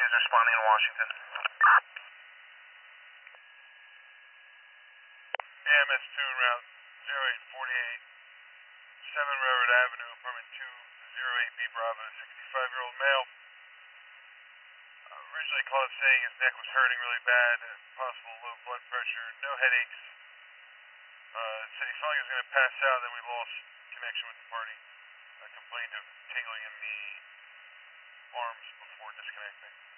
is responding in Washington. AMS2 route 0848, 7 Railroad Avenue, apartment 208B Bravo, 65-year-old male. Originally called saying his neck was hurting really bad, possible low blood pressure, no headaches. Said he felt like he was going to pass out, then we lost connection with the party. Complained of tingling in the arms before disconnecting.